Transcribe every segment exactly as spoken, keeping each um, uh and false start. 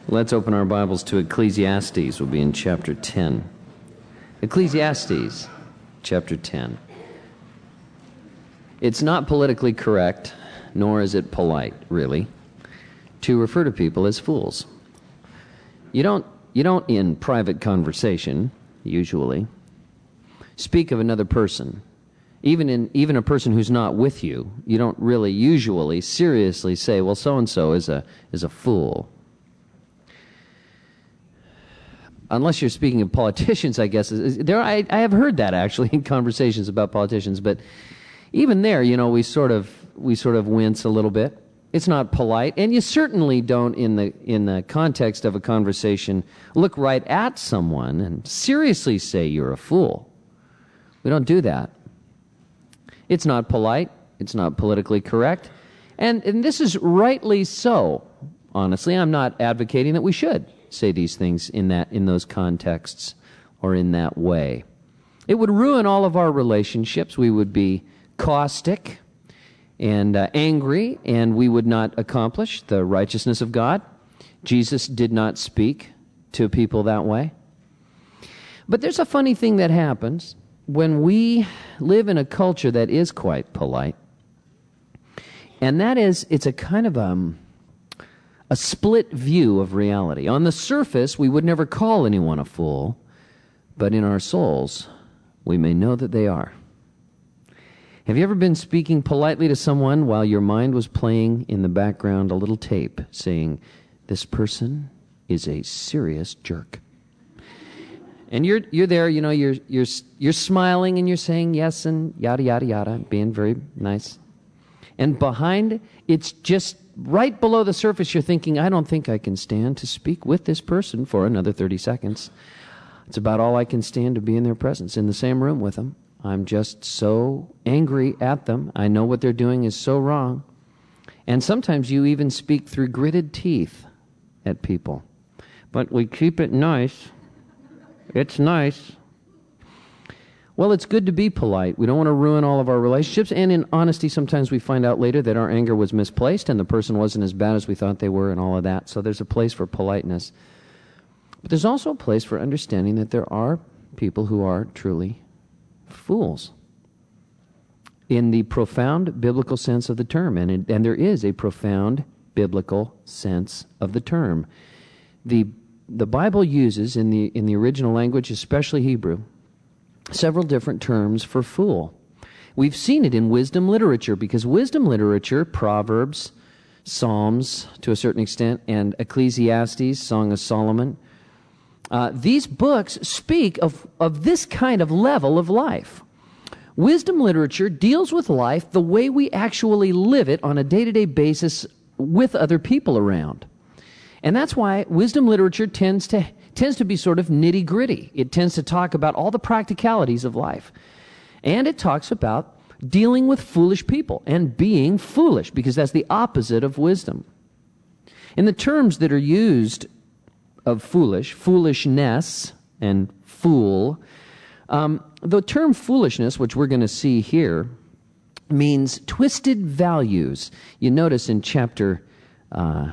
Let's open our Bibles to Ecclesiastes. We'll be in chapter ten. Ecclesiastes, chapter ten. It's not politically correct, nor is it polite, really, to refer to people as fools. You don't, you don't in private conversation, usually, speak of another person. Even in even a person who's not with you, you don't really usually seriously say, well, so-and-so is a is a fool. Unless you're speaking of politicians, I guess. There, I, I have heard that actually in conversations about politicians, but even there, you know, we sort of we sort of wince a little bit. It's not polite, and you certainly don't, in the in the context of a conversation, look right at someone and seriously say you're a fool. We don't do that. It's not polite. It's not politically correct, and and this is rightly so. Honestly, I'm not advocating that we should say these things in that in those contexts or in that way. It would ruin all of our relationships. We would be caustic and uh, angry, and we would not accomplish the righteousness of God. Jesus did not speak to people that way. But there's a funny thing that happens when we live in a culture that is quite polite, and that is, it's a kind of um a split view of reality. On the surface, we would never call anyone a fool, but in our souls, we may know that they are. Have you ever been speaking politely to someone while your mind was playing in the background a little tape saying, this person is a serious jerk? And you're you're there, you know, you're you're you're smiling and you're saying yes and yada yada yada, being very nice. And behind, it's just right below the surface, you're thinking, I don't think I can stand to speak with this person for another thirty seconds. It's about all I can stand to be in their presence, in the same room with them. I'm just so angry at them. I know what they're doing is so wrong. And sometimes you even speak through gritted teeth at people. But we keep it nice. It's nice. Well, it's good to be polite. We don't want to ruin all of our relationships. And in honesty, sometimes we find out later that our anger was misplaced and the person wasn't as bad as we thought they were and all of that. So there's a place for politeness. But there's also a place for understanding that there are people who are truly fools in the profound biblical sense of the term. And, it, and there is a profound biblical sense of the term. The, the Bible uses, in the, in the original language, especially Hebrew, several different terms for fool. We've seen it in wisdom literature, because wisdom literature, Proverbs, Psalms to a certain extent, and Ecclesiastes, Song of Solomon, uh, these books speak of, of this kind of level of life. Wisdom literature deals with life the way we actually live it on a day-to-day basis with other people around. And that's why wisdom literature tends to tends to be sort of nitty-gritty. It tends to talk about all the practicalities of life. And it talks about dealing with foolish people and being foolish, because that's the opposite of wisdom. In the terms that are used of foolish, foolishness and fool, um, the term foolishness, which we're going to see here, means twisted values. You notice in chapter uh,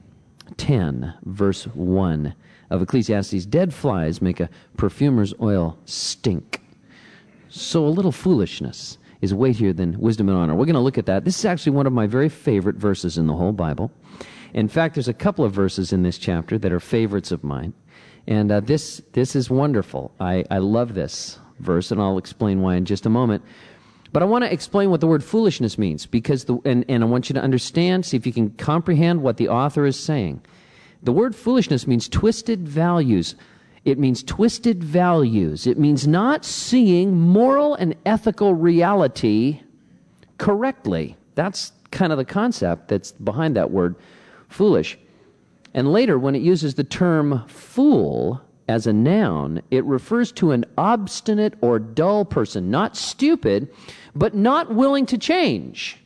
ten, verse one, of Ecclesiastes, dead flies make a perfumer's oil stink. So a little foolishness is weightier than wisdom and honor. We're going to look at that. This is actually one of my very favorite verses in the whole Bible. In fact, there's a couple of verses in this chapter that are favorites of mine. And uh, this this is wonderful. I, I love this verse, and I'll explain why in just a moment. But I want to explain what the word foolishness means, because the and, and I want you to understand, see if you can comprehend what the author is saying. The word foolishness means twisted values. It means twisted values. It means not seeing moral and ethical reality correctly. That's kind of the concept that's behind that word, foolish. And later, when it uses the term fool as a noun, it refers to an obstinate or dull person, not stupid, but not willing to change.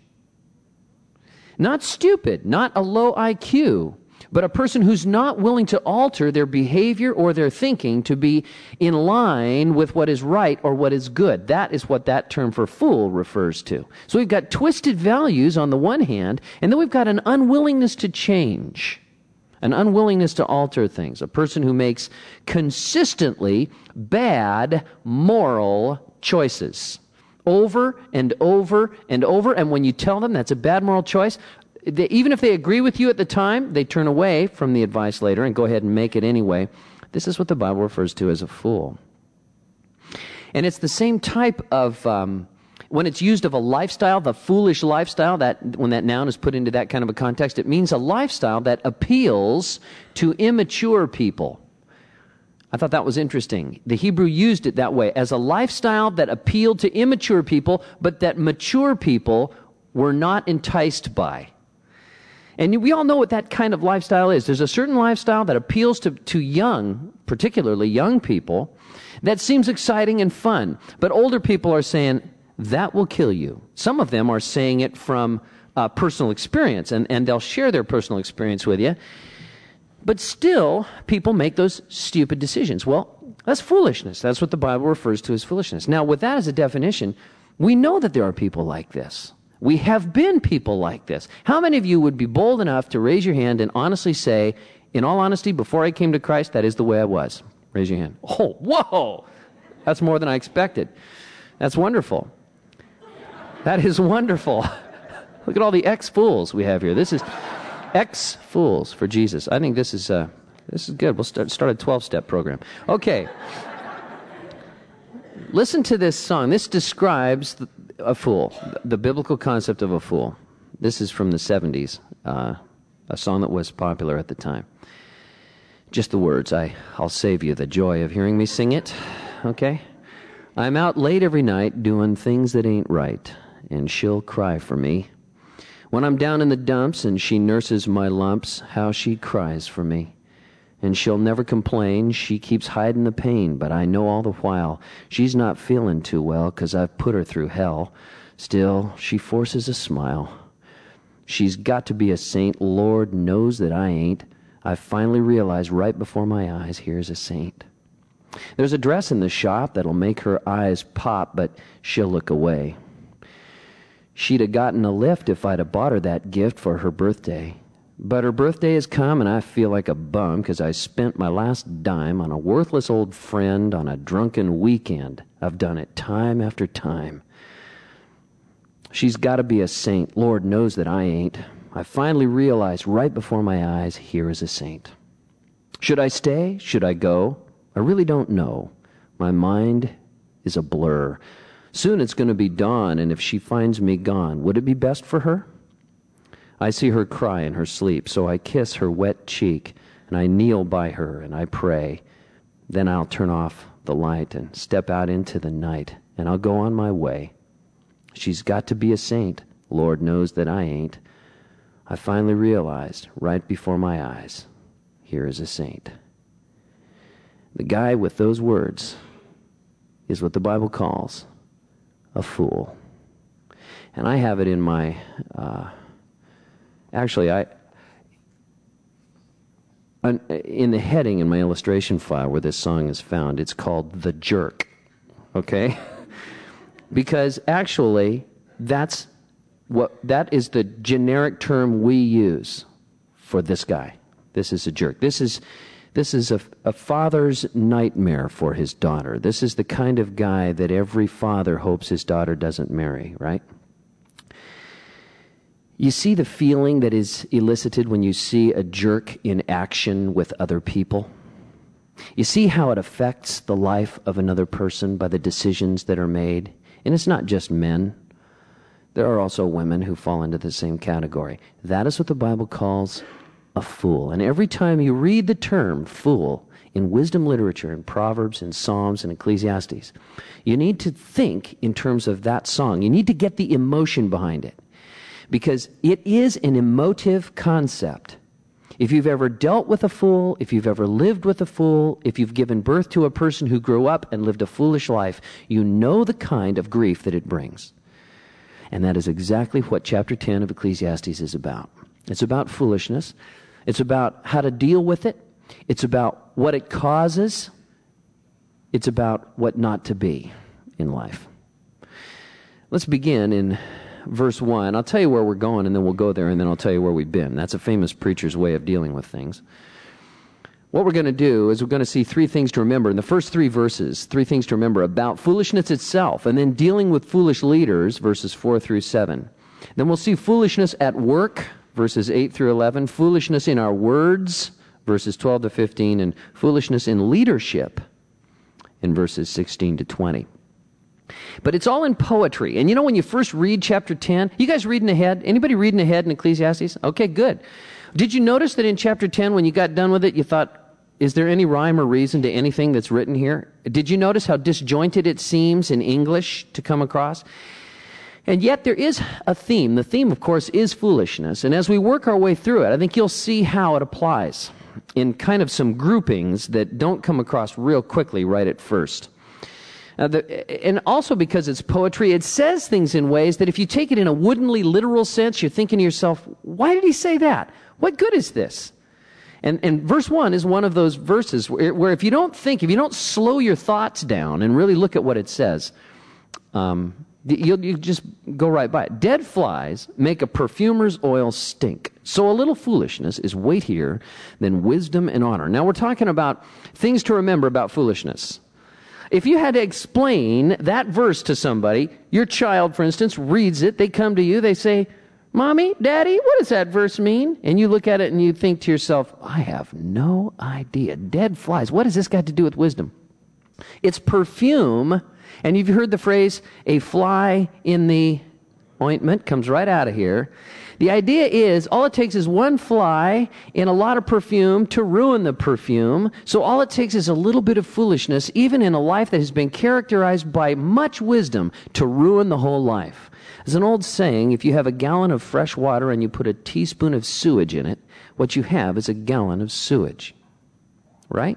Not stupid, not a low I Q, but a person who's not willing to alter their behavior or their thinking to be in line with what is right or what is good. That is what that term for fool refers to. So we've got twisted values on the one hand, and then we've got an unwillingness to change. an unwillingness to alter things, a person who makes consistently bad moral choices over and over and over. And when you tell them that's a bad moral choice, they, even if they agree with you at the time, they turn away from the advice later and go ahead and make it anyway. This is what the Bible refers to as a fool. And it's the same type of, um, when it's used of a lifestyle, the foolish lifestyle, that when that noun is put into that kind of a context, it means a lifestyle that appeals to immature people. I thought that was interesting. The Hebrew used it that way, as a lifestyle that appealed to immature people, but that mature people were not enticed by. And we all know what that kind of lifestyle is. There's a certain lifestyle that appeals to, to young, particularly young people, that seems exciting and fun. But older people are saying, that will kill you. Some of them are saying it from uh, personal experience, and, and they'll share their personal experience with you. But still, people make those stupid decisions. Well, that's foolishness. That's what the Bible refers to as foolishness. Now, with that as a definition, we know that there are people like this. We have been people like this. How many of you would be bold enough to raise your hand and honestly say, in all honesty, before I came to Christ, that is the way I was? Raise your hand. Oh, whoa! That's more than I expected. That's wonderful. That is wonderful. Look at all the ex-fools we have here. This is ex-fools for Jesus. I think this is uh, this is good. We'll start, start a twelve-step program. Okay. Listen to this song. This describes the, a fool, the biblical concept of a fool. This is from the seventies, uh, a song that was popular at the time. Just the words. I, I'll save you the joy of hearing me sing it. Okay? I'm out late every night doing things that ain't right, and she'll cry for me. When I'm down in the dumps and she nurses my lumps, how she cries for me. And she'll never complain, she keeps hiding the pain, but I know all the while she's not feeling too well, 'cause I've put her through hell. Still, she forces a smile. She's got to be a saint, Lord knows that I ain't. I finally realized right before my eyes, here's a saint. There's a dress in the shop that'll make her eyes pop, but she'll look away. She'd have gotten a lift if I'd have bought her that gift for her birthday. But her birthday has come and I feel like a bum because I spent my last dime on a worthless old friend on a drunken weekend. I've done it time after time. She's got to be a saint. Lord knows that I ain't. I finally realized right before my eyes, here is a saint. Should I stay? Should I go? I really don't know. My mind is a blur. Soon it's going to be dawn, and if she finds me gone, would it be best for her? I see her cry in her sleep, so I kiss her wet cheek, and I kneel by her, and I pray. Then I'll turn off the light and step out into the night, and I'll go on my way. She's got to be a saint. Lord knows that I ain't. I finally realized, right before my eyes, here is a saint. The guy with those words is what the Bible calls a fool. And I have it in my, uh, actually, I, in the heading in my illustration file where this song is found, it's called The Jerk. Okay? Because actually, that's what, that is the generic term we use for this guy. This is a jerk. This is, this is a, a father's nightmare for his daughter. This is the kind of guy that every father hopes his daughter doesn't marry, right? You see the feeling that is elicited when you see a jerk in action with other people? You see how it affects the life of another person by the decisions that are made? And it's not just men. There are also women who fall into the same category. That is what the Bible calls a fool. And every time you read the term fool in wisdom literature, in Proverbs, in Psalms, and Ecclesiastes, you need to think in terms of that song. You need to get the emotion behind it. Because it is an emotive concept. If you've ever dealt with a fool, if you've ever lived with a fool, if you've given birth to a person who grew up and lived a foolish life, you know the kind of grief that it brings. And that is exactly what chapter ten of Ecclesiastes is about. It's about foolishness. It's about how to deal with it. It's about what it causes. It's about what not to be in life. Let's begin in verse one. I'll tell you where we're going, and then we'll go there, and then I'll tell you where we've been. That's a famous preacher's way of dealing with things. What we're going to do is we're going to see three things to remember in the first three verses, three things to remember about foolishness itself, and then dealing with foolish leaders, verses four through seven. Then we'll see foolishness at work, verses eight through eleven, foolishness in our words, verses twelve to fifteen, and foolishness in leadership, in verses sixteen to twenty. But it's all in poetry. And you know when you first read chapter ten, you guys reading ahead? Anybody reading ahead in Ecclesiastes? Okay, good. Did you notice that in chapter ten, when you got done with it, you thought, is there any rhyme or reason to anything that's written here? Did you notice how disjointed it seems in English to come across? And yet there is a theme. The theme, of course, is foolishness. And as we work our way through it, I think you'll see how it applies in kind of some groupings that don't come across real quickly right at first. Uh, the, and also because it's poetry, it says things in ways that if you take it in a woodenly literal sense, you're thinking to yourself, why did he say that? What good is this? And, and verse one is one of those verses where, where if you don't think, if you don't slow your thoughts down and really look at what it says, um, you'll, you just go right by it. Dead flies make a perfumer's oil stink. So a little foolishness is weightier than wisdom and honor. Now we're talking about things to remember about foolishness. If you had to explain that verse to somebody, your child, for instance, reads it, they come to you, they say, Mommy, Daddy, what does that verse mean? And you look at it and you think to yourself, I have no idea. Dead flies. What has this got to do with wisdom? It's perfume. And you've heard the phrase, a fly in the ointment, comes right out of here. The idea is, all it takes is one fly in a lot of perfume to ruin the perfume. So all it takes is a little bit of foolishness, even in a life that has been characterized by much wisdom, to ruin the whole life. There's an old saying, if you have a gallon of fresh water and you put a teaspoon of sewage in it, what you have is a gallon of sewage. Right?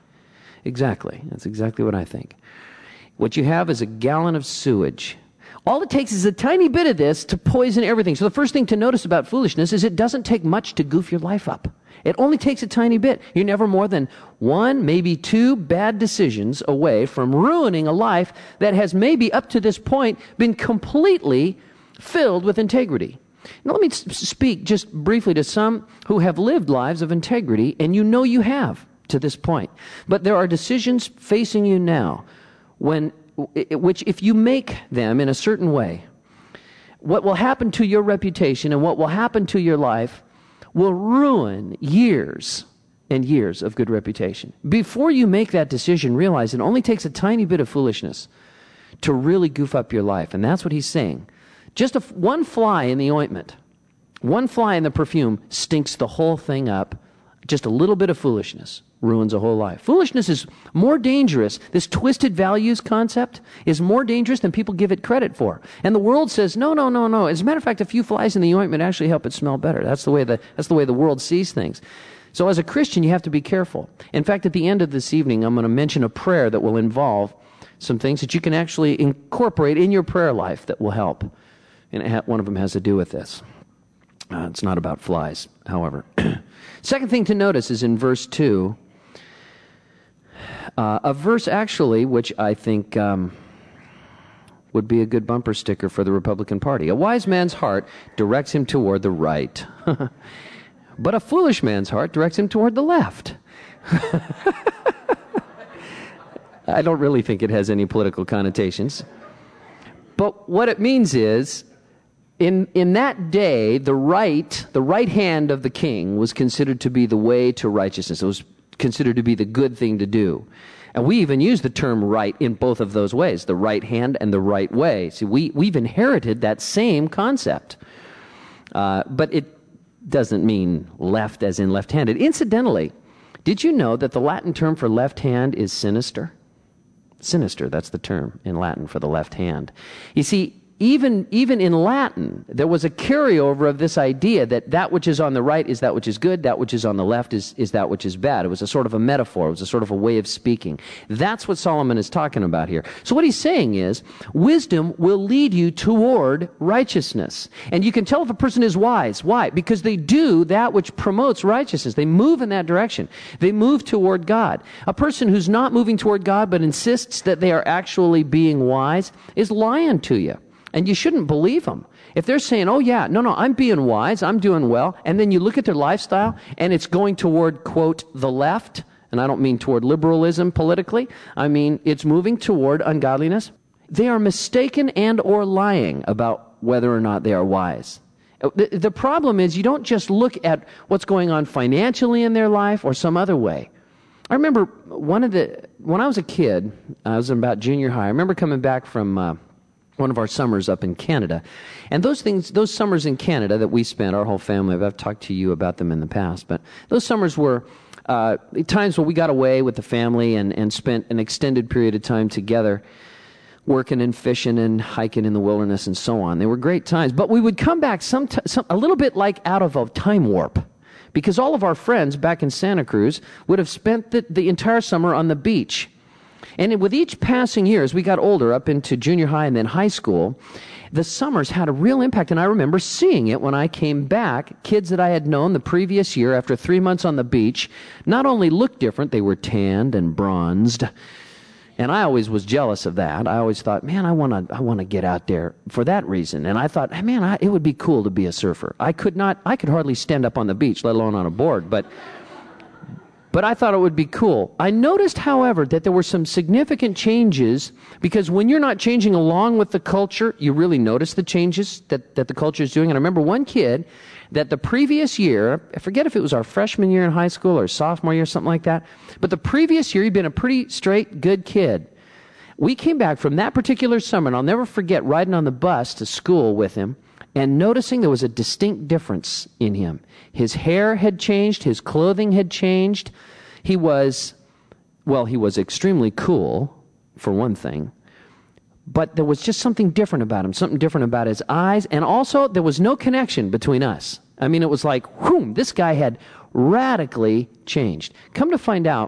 Exactly. That's exactly what I think. What you have is a gallon of sewage. All it takes is a tiny bit of this to poison everything. So the first thing to notice about foolishness is it doesn't take much to goof your life up. It only takes a tiny bit. You're never more than one, maybe two bad decisions away from ruining a life that has maybe up to this point been completely filled with integrity. Now let me speak just briefly to some who have lived lives of integrity, and you know you have to this point. But there are decisions facing you now when, which if you make them in a certain way, what will happen to your reputation and what will happen to your life will ruin years and years of good reputation. Before you make that decision, realize it only takes a tiny bit of foolishness to really goof up your life. And that's what he's saying. Just a, one fly in the ointment, one fly in the perfume stinks the whole thing up. Just a little bit of foolishness ruins a whole life. Foolishness is more dangerous. This twisted values concept is more dangerous than people give it credit for. And the world says, no, no, no, no. As a matter of fact, a few flies in the ointment actually help it smell better. That's the way the, that's the way the world sees things. So as a Christian, you have to be careful. In fact, at the end of this evening, I'm going to mention a prayer that will involve some things that you can actually incorporate in your prayer life that will help. And it ha- one of them has to do with this. Uh, it's not about flies, however. Second thing to notice is in verse two, uh, a verse actually which I think um, would be a good bumper sticker for the Republican Party. A wise man's heart directs him toward the right, but a foolish man's heart directs him toward the left. I don't really think it has any political connotations. But what it means is, In in that day, the right, the right hand of the king was considered to be the way to righteousness. It was considered to be the good thing to do. And we even use the term right in both of those ways, the right hand and the right way. See, we, we've inherited that same concept. Uh, but it doesn't mean left as in left-handed. Incidentally, did you know that the Latin term for left hand is sinister? Sinister, that's the term in Latin for the left hand. You see, Even, even in Latin, there was a carryover of this idea that that which is on the right is that which is good, that which is on the left is, is that which is bad. It was a sort of a metaphor. It was a sort of a way of speaking. That's what Solomon is talking about here. So what he's saying is, wisdom will lead you toward righteousness. And you can tell if a person is wise. Why? Because they do that which promotes righteousness. They move in that direction. They move toward God. A person who's not moving toward God but insists that they are actually being wise is lying to you. And you shouldn't believe them. If they're saying, oh yeah, no, no, I'm being wise, I'm doing well, and then you look at their lifestyle and it's going toward, quote, the left, and I don't mean toward liberalism politically, I mean it's moving toward ungodliness, they are mistaken and or lying about whether or not they are wise. The, the problem is you don't just look at what's going on financially in their life or some other way. I remember one of the, when I was a kid, I was in about junior high, I remember coming back from uh, one of our summers up in Canada. And those things, those summers in Canada that we spent, our whole family, I've talked to you about them in the past, but those summers were uh, times when we got away with the family and, and spent an extended period of time together, working and fishing and hiking in the wilderness and so on. They were great times. But we would come back some, t- some a little bit like out of a time warp, because all of our friends back in Santa Cruz would have spent the, the entire summer on the beach. And with each passing year, as we got older, up into junior high and then high school, the summers had a real impact. And I remember seeing it when I came back. Kids that I had known the previous year after three months on the beach not only looked different, they were tanned and bronzed. And I always was jealous of that. I always thought, man, I want to I want to get out there for that reason. And I thought, man, I, it would be cool to be a surfer. I could not, I could hardly stand up on the beach, let alone on a board. But But I thought it would be cool. I noticed, however, that there were some significant changes, because when you're not changing along with the culture, you really notice the changes that, that the culture is doing. And I remember one kid that the previous year, I forget if it was our freshman year in high school or sophomore year, something like that, but the previous year he'd been a pretty straight, good kid. We came back from that particular summer, and I'll never forget riding on the bus to school with him, and noticing there was a distinct difference in him. His hair had changed, his clothing had changed. He was, well, he was extremely cool, for one thing. But there was just something different about him, something different about his eyes, and also there was no connection between us. I mean, it was like, whoom, this guy had radically changed. Come to find out,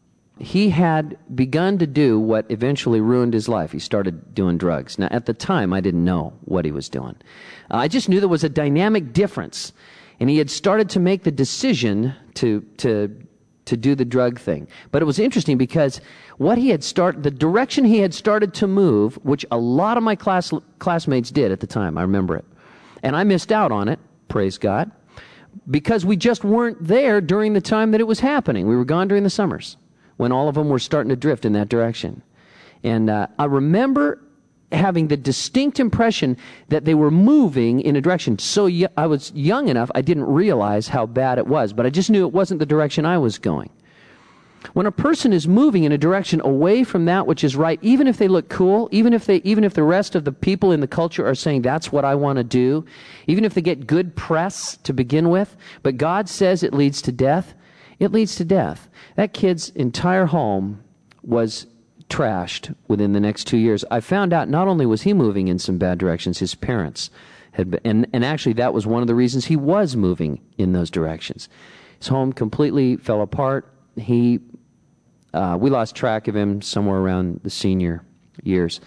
he had begun to do what eventually ruined his life. He started doing drugs. Now, at the time, I didn't know what he was doing. Uh, I just knew there was a dynamic difference. And he had started to make the decision to to to do the drug thing. But it was interesting because what he had started, the direction he had started to move, which a lot of my class classmates did at the time, I remember it. And I missed out on it, praise God, because we just weren't there during the time that it was happening. We were gone during the summers, when all of them were starting to drift in that direction. And uh, I remember having the distinct impression that they were moving in a direction. So y- I was young enough, I didn't realize how bad it was, but I just knew it wasn't the direction I was going. When a person is moving in a direction away from that which is right, even if they look cool, even if they, even if the rest of the people in the culture are saying that's what I want to do, even if they get good press to begin with, but God says it leads to death, it leads to death. That kid's entire home was trashed within the next two years. I found out not only was he moving in some bad directions, his parents had been, and, and actually that was one of the reasons he was moving in those directions. His home completely fell apart. He, uh, we lost track of him somewhere around the senior years.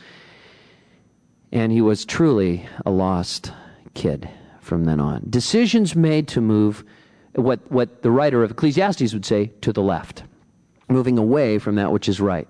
And he was truly a lost kid from then on. Decisions made to move, what, what the writer of Ecclesiastes would say, to the left, moving away from that which is right.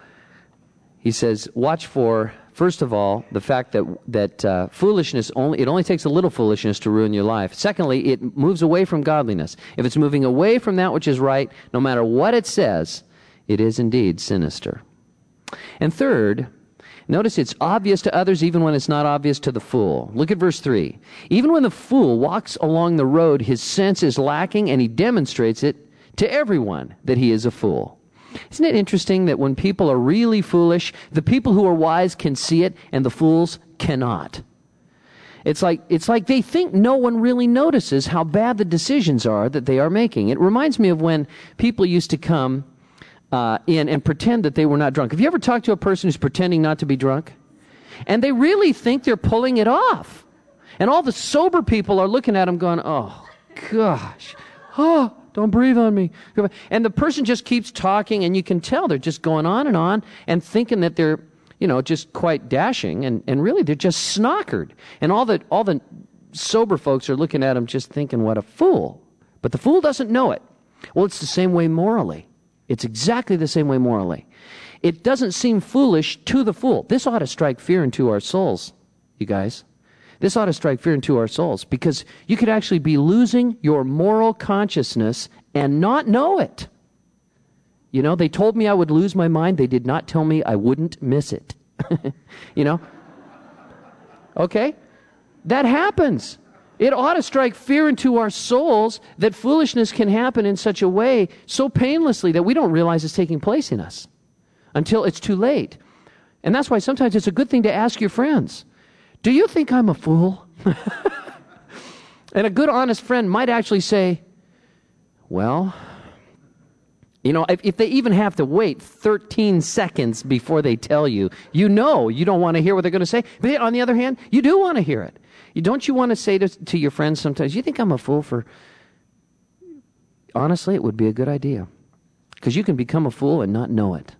He says, watch for, first of all, the fact that that uh, foolishness, only it only takes a little foolishness to ruin your life. Secondly, it moves away from godliness. If it's moving away from that which is right, no matter what it says, it is indeed sinister. And third, notice it's obvious to others even when it's not obvious to the fool. Look at verse three. Even when the fool walks along the road, his sense is lacking, and he demonstrates it to everyone that he is a fool. Isn't it interesting that when people are really foolish, the people who are wise can see it and the fools cannot? It's like, it's like they think no one really notices how bad the decisions are that they are making. It reminds me of when people used to come uh, in and pretend that they were not drunk. Have you ever talked to a person who's pretending not to be drunk? And they really think they're pulling it off. And all the sober people are looking at them going, oh, gosh, oh, don't breathe on me. And the person just keeps talking, and you can tell they're just going on and on and thinking that they're, you know, just quite dashing, and, and really they're just snockered. And all the all the sober folks are looking at them just thinking, what a fool. But the fool doesn't know it. Well, it's the same way morally. It's exactly the same way morally. It doesn't seem foolish to the fool. This ought to strike fear into our souls you guys. This ought to strike fear into our souls, because you could actually be losing your moral consciousness and not know it. You know, they told me I would lose my mind. They did not tell me I wouldn't miss it. You know? Okay? That happens. It ought to strike fear into our souls that foolishness can happen in such a way, so painlessly, that we don't realize it's taking place in us until it's too late. And that's why sometimes it's a good thing to ask your friends, do you think I'm a fool? And a good, honest friend might actually say, well, you know, if, if they even have to wait thirteen seconds before they tell you, you know you don't want to hear what they're going to say. But on the other hand, you do want to hear it. You, don't you want to say to, to your friends sometimes, you think I'm a fool for... Honestly, it would be a good idea. Because you can become a fool and not know it.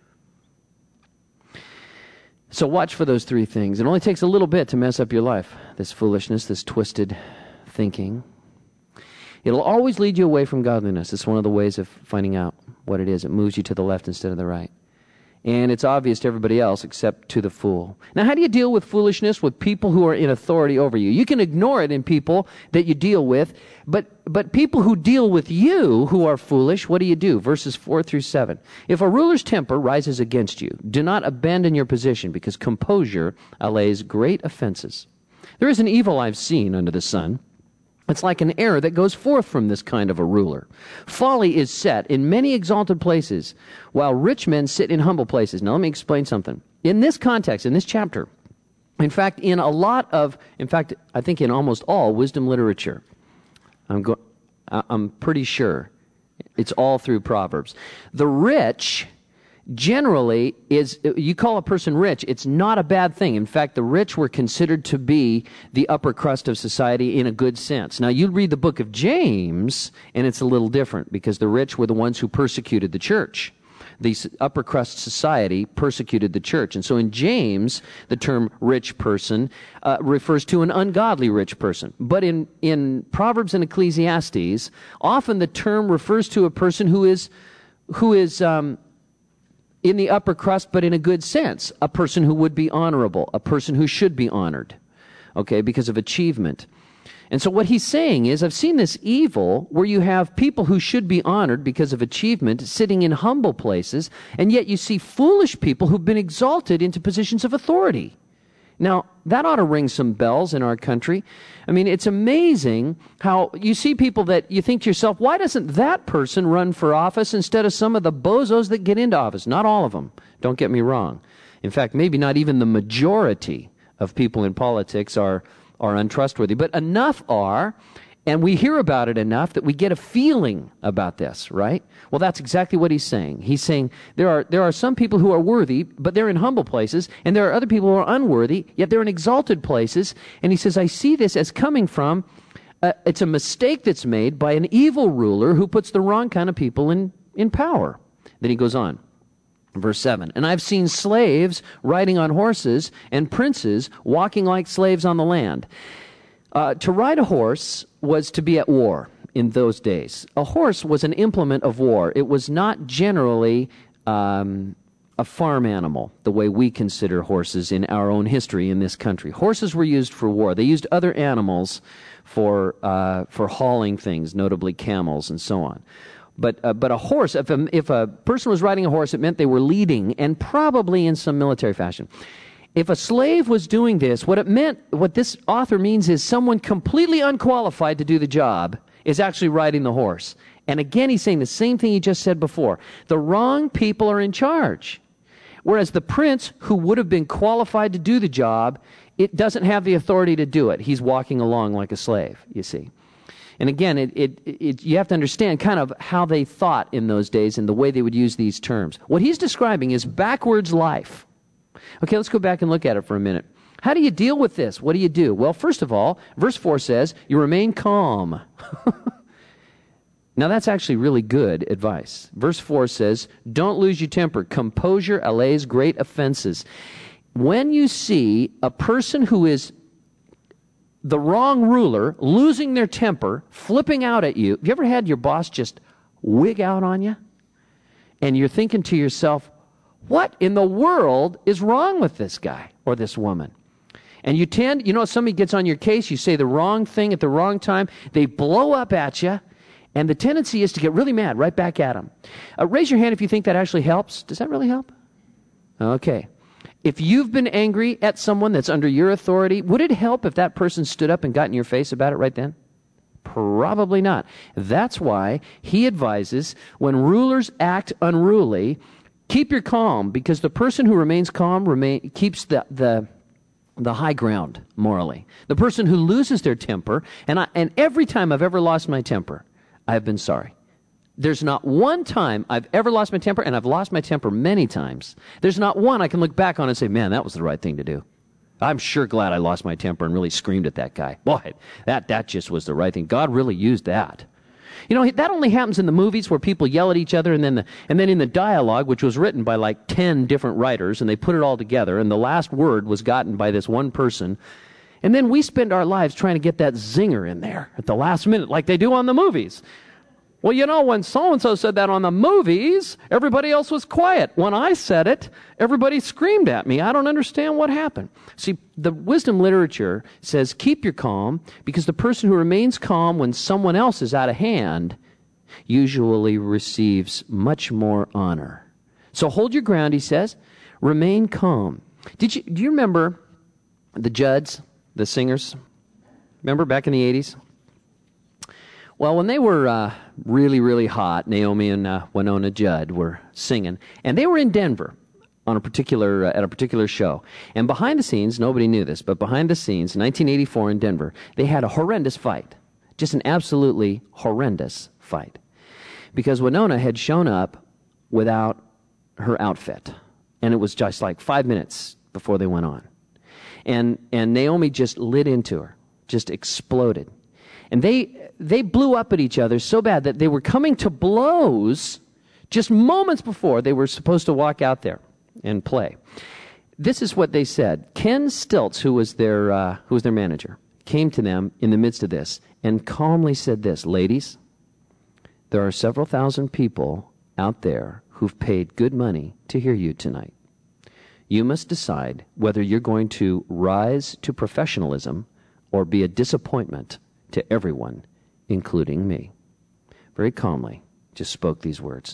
So watch for those three things. It only takes a little bit to mess up your life. This foolishness, this twisted thinking. It'll always lead you away from godliness. It's one of the ways of finding out what it is. It moves you to the left instead of the right. And it's obvious to everybody else except to the fool. Now, how do you deal with foolishness with people who are in authority over you? You can ignore it in people that you deal with, but but people who deal with you who are foolish, what do you do? Verses four through seven. If a ruler's temper rises against you, do not abandon your position, because composure allays great offenses. There is an evil I've seen under the sun. It's like an error that goes forth from this kind of a ruler. Folly is set in many exalted places, while rich men sit in humble places. Now let me explain something. In this context, in this chapter, in fact, in a lot of, in fact, I think in almost all wisdom literature, I'm go, I'm pretty sure it's all through Proverbs. The rich generally is, you call a person rich, it's not a bad thing. In fact, the rich were considered to be the upper crust of society in a good sense. Now, you read the book of James, and it's a little different, because the rich were the ones who persecuted the church. The upper crust society persecuted the church. And so in James, the term rich person uh, refers to an ungodly rich person. But in, in Proverbs and Ecclesiastes, often the term refers to a person who is, who is, um, in the upper crust, but in a good sense. A person who would be honorable. A person who should be honored. Okay, because of achievement. And so what he's saying is, I've seen this evil where you have people who should be honored because of achievement sitting in humble places, and yet you see foolish people who've been exalted into positions of authority. Now, that ought to ring some bells in our country. I mean, it's amazing how you see people that you think to yourself, why doesn't that person run for office instead of some of the bozos that get into office? Not all of them, don't get me wrong. In fact, maybe not even the majority of people in politics are, are untrustworthy, but enough are, and we hear about it enough that we get a feeling about this, right? Well, that's exactly what he's saying. He's saying there are there are some people who are worthy, but they're in humble places, and there are other people who are unworthy, yet they're in exalted places. And he says, I see this as coming from, uh, it's a mistake that's made by an evil ruler who puts the wrong kind of people in, in power. Then he goes on. Verse seven, and I've seen slaves riding on horses and princes walking like slaves on the land. Uh, to ride a horse was to be at war in those days. A horse was an implement of war. It was not generally um, a farm animal, the way we consider horses in our own history in this country. Horses were used for war. They used other animals for uh, for hauling things, notably camels and so on. But uh, but a horse, if a, if a person was riding a horse, it meant they were leading, and probably in some military fashion. If a slave was doing this, what it meant, what this author means is someone completely unqualified to do the job is actually riding the horse. And again, he's saying the same thing he just said before. The wrong people are in charge. Whereas the prince, who would have been qualified to do the job, it doesn't have the authority to do it. He's walking along like a slave, you see. And again, it, it, it, you have to understand kind of how they thought in those days and the way they would use these terms. What he's describing is backwards life. Okay, let's go back and look at it for a minute. How do you deal with this? What do you do? Well, first of all, verse four says, you remain calm. Now, that's actually really good advice. Verse four says, don't lose your temper. Composure allays great offenses. When you see a person who is the wrong ruler losing their temper, flipping out at you, have you ever had your boss just wig out on you? And you're thinking to yourself, what in the world is wrong with this guy or this woman? And you tend, you know, if somebody gets on your case, you say the wrong thing at the wrong time, they blow up at you, and the tendency is to get really mad right back at them. Uh, raise your hand if you think that actually helps. Does that really help? Okay. If you've been angry at someone that's under your authority, would it help if that person stood up and got in your face about it right then? Probably not. That's why he advises when rulers act unruly, keep your calm, because the person who remains calm remain, keeps the, the, the high ground morally. The person who loses their temper, and, I, and every time I've ever lost my temper, I've been sorry. There's not one time I've ever lost my temper, and I've lost my temper many times. There's not one I can look back on and say, man, that was the right thing to do. I'm sure glad I lost my temper and really screamed at that guy. Boy, that, that just was the right thing. God really used that. You know, that only happens in the movies where people yell at each other, and then the, and then in the dialogue, which was written by like ten different writers, and they put it all together, and the last word was gotten by this one person. And then we spend our lives trying to get that zinger in there at the last minute, like they do on the movies. Well, you know, when so-and-so said that on the movies, everybody else was quiet. When I said it, everybody screamed at me. I don't understand what happened. See, the wisdom literature says keep your calm, because the person who remains calm when someone else is out of hand usually receives much more honor. So hold your ground, he says. Remain calm. Did you, do you remember the Judds, the singers? Remember back in the eighties? Well, when they were uh, really, really hot, Naomi and uh, Winona Judd were singing, and they were in Denver on a particular uh, at a particular show. And behind the scenes, nobody knew this, but behind the scenes, nineteen eighty-four in Denver, they had a horrendous fight, just an absolutely horrendous fight, because Winona had shown up without her outfit, and it was just like five minutes before they went on, and and Naomi just lit into her, just exploded. And they they blew up at each other so bad that they were coming to blows just moments before they were supposed to walk out there and play. This is what they said. Ken Stilts, who was their uh, who was their manager, came to them in the midst of this and calmly said this: "Ladies, there are several thousand people out there who've paid good money to hear you tonight. You must decide whether you're going to rise to professionalism or be a disappointment to everyone, including me." Very calmly, just spoke these words.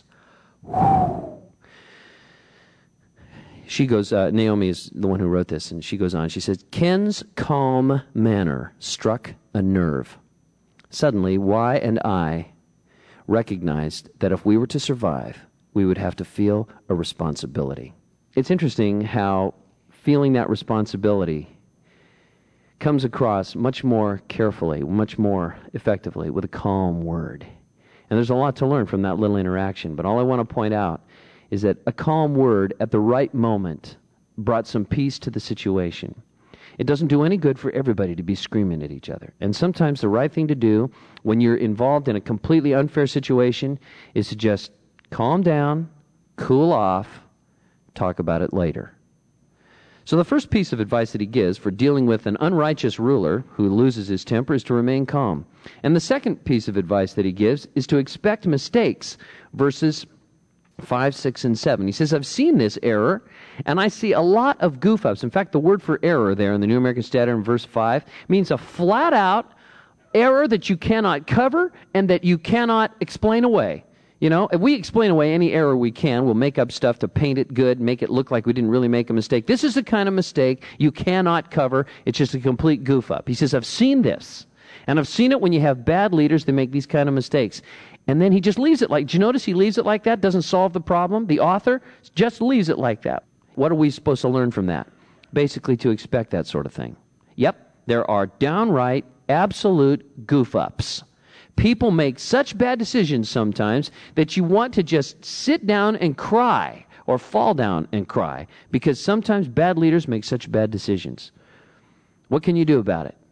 She goes, uh, Naomi is the one who wrote this, and she goes on, she says, "Ken's calm manner struck a nerve. Suddenly, Y and I recognized that if we were to survive, we would have to feel a responsibility." It's interesting how feeling that responsibility comes across much more carefully, much more effectively with a calm word. And there's a lot to learn from that little interaction, but all I want to point out is that a calm word at the right moment brought some peace to the situation. It doesn't do any good for everybody to be screaming at each other. And sometimes the right thing to do when you're involved in a completely unfair situation is to just calm down, cool off, talk about it later. So the first piece of advice that he gives for dealing with an unrighteous ruler who loses his temper is to remain calm. And the second piece of advice that he gives is to expect mistakes, verses five, six, and seven. He says, "I've seen this error, and I see a lot of goof-ups." In fact, the word for error there in the New American Standard in verse five means a flat-out error that you cannot cover and that you cannot explain away. You know, if we explain away any error we can, we'll make up stuff to paint it good, make it look like we didn't really make a mistake. This is the kind of mistake you cannot cover. It's just a complete goof-up. He says, "I've seen this, and I've seen it when you have bad leaders that make these kind of mistakes." And then he just leaves it like, do you notice he leaves it like that? Doesn't solve the problem. The author just leaves it like that. What are we supposed to learn from that? Basically to expect that sort of thing. Yep, there are downright, absolute goof-ups. People make such bad decisions sometimes that you want to just sit down and cry or fall down and cry, because sometimes bad leaders make such bad decisions. What can you do about it?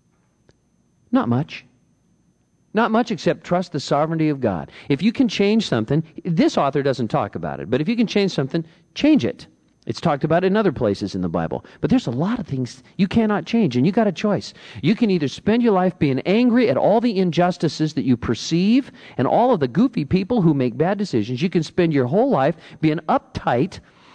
Not much. Not much, except trust the sovereignty of God. If you can change something, this author doesn't talk about it, but if you can change something, change it. It's talked about in other places in the Bible. But there's a lot of things you cannot change, and you got a choice. You can either spend your life being angry at all the injustices that you perceive and all of the goofy people who make bad decisions. You can spend your whole life being uptight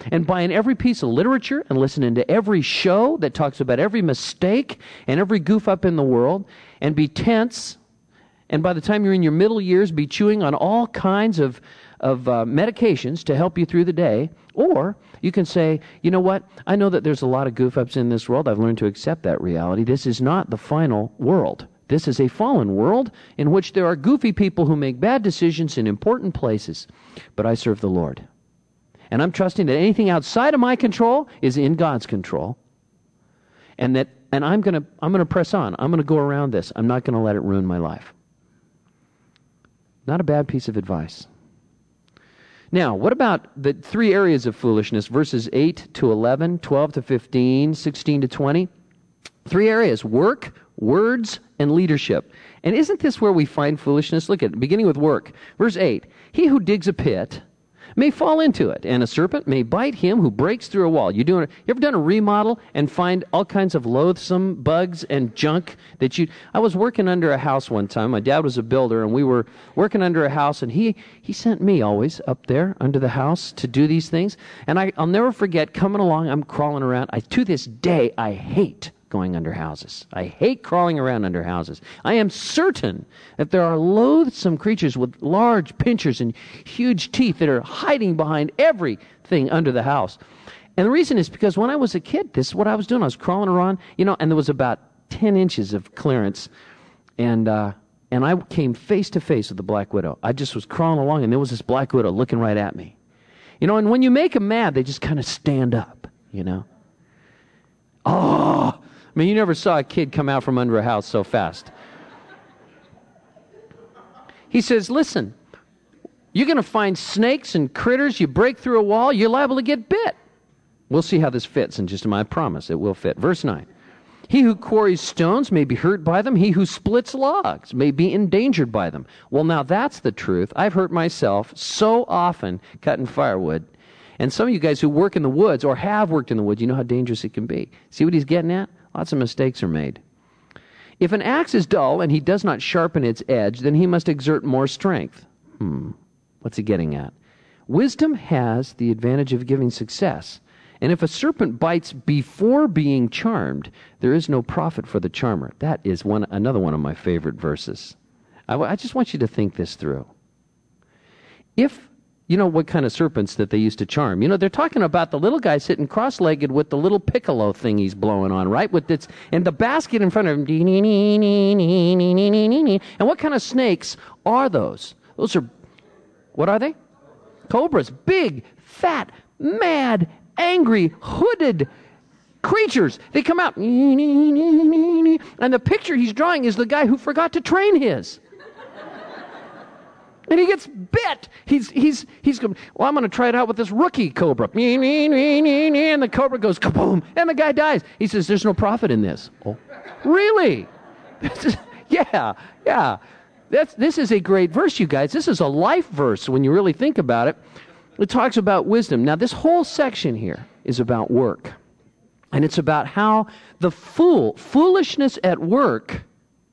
and buying every piece of literature and listening to every show that talks about every mistake and every goof up in the world, and be tense, and by the time you're in your middle years, be chewing on all kinds of, of uh, medications to help you through the day. Or you can say, you know what, I know that there's a lot of goof ups in this world. I've learned to accept that reality. This is not the final world. This is a fallen world in which there are goofy people who make bad decisions in important places. But I serve the Lord. And I'm trusting that anything outside of my control is in God's control. And that and I'm going to I'm going to press on. I'm going to go around this. I'm not going to let it ruin my life. Not a bad piece of advice. Now, what about the three areas of foolishness, verses eight to eleven, twelve to fifteen, sixteen to twenty? Three areas: work, words, and leadership. And isn't this where we find foolishness? Look at it, beginning with work. Verse eight, he who digs a pit may fall into it, and a serpent may bite him who breaks through a wall. You doing? You ever done a remodel and find all kinds of loathsome bugs and junk that you... I was working under a house one time. My dad was a builder, and we were working under a house, and he, he sent me always up there under the house to do these things. And I, I'll never forget coming along, I'm crawling around. I, to this day, I hate going under houses. I hate crawling around under houses. I am certain that there are loathsome creatures with large pincers and huge teeth that are hiding behind everything under the house. And the reason is because when I was a kid, this is what I was doing. I was crawling around, you know, and there was about ten inches of clearance. And uh, and I came face to face with the Black Widow. I just was crawling along, and there was this Black Widow looking right at me. You know, and when you make them mad, they just kind of stand up, you know. Oh! I mean, you never saw a kid come out from under a house so fast. He says, listen, you're going to find snakes and critters. You break through a wall, you're liable to get bit. We'll see how this fits in just a minute. I promise it will fit. Verse nine. He who quarries stones may be hurt by them. He who splits logs may be endangered by them. Well, now that's the truth. I've hurt myself so often cutting firewood. And some of you guys who work in the woods or have worked in the woods, you know how dangerous it can be. See what he's getting at? Lots of mistakes are made. If an axe is dull and he does not sharpen its edge, then he must exert more strength. Hmm. What's he getting at? Wisdom has the advantage of giving success. And if a serpent bites before being charmed, there is no profit for the charmer. That is one another one of my favorite verses. I, I just want you to think this through. If You know what kind of serpents that they used to charm. You know, they're talking about the little guy sitting cross-legged with the little piccolo thing he's blowing on, right? With its, and the basket in front of him. And what kind of snakes are those? Those are, what are they? Cobras. Big, fat, mad, angry, hooded creatures. They come out. And the picture he's drawing is the guy who forgot to train his. And he gets bit. He's he's he's going, well, I'm going to try it out with this rookie cobra. And the cobra goes kaboom, and the guy dies. He says, there's no profit in this. Oh, really? yeah, yeah. That's this is a great verse, you guys. This is a life verse when you really think about it. It talks about wisdom. Now, this whole section here is about work. And it's about how the fool, foolishness at work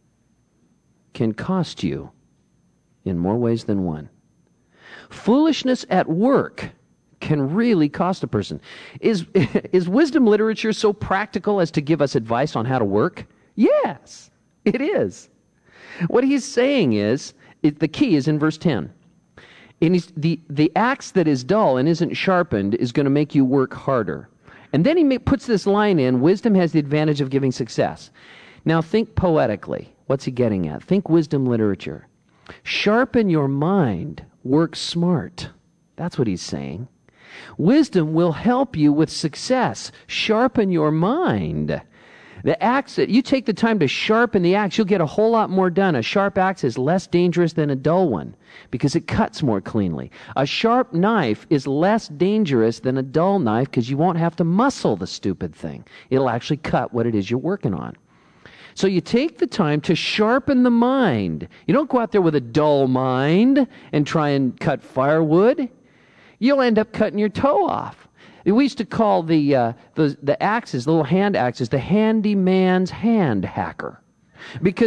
can cost you in more ways than one. Foolishness at work can really cost a person. Is, is wisdom literature so practical as to give us advice on how to work? Yes, it is. What he's saying is, it, the key is in verse ten. And he's, the, the axe that is dull and isn't sharpened is going to make you work harder. And then he may, puts this line in, wisdom has the advantage of giving success. Now think poetically. What's he getting at? Think wisdom literature. Sharpen your mind. Work smart. That's what he's saying. Wisdom will help you with success. Sharpen your mind. The axe, you take the time to sharpen the axe, you'll get a whole lot more done. A sharp axe is less dangerous than a dull one because it cuts more cleanly. A sharp knife is less dangerous than a dull knife because you won't have to muscle the stupid thing. It'll actually cut what it is you're working on. So you take the time to sharpen the mind. You don't go out there with a dull mind and try and cut firewood. You'll end up cutting your toe off. We used to call the, uh, the, the axes, the little hand axes, the handyman's hand hacker. Because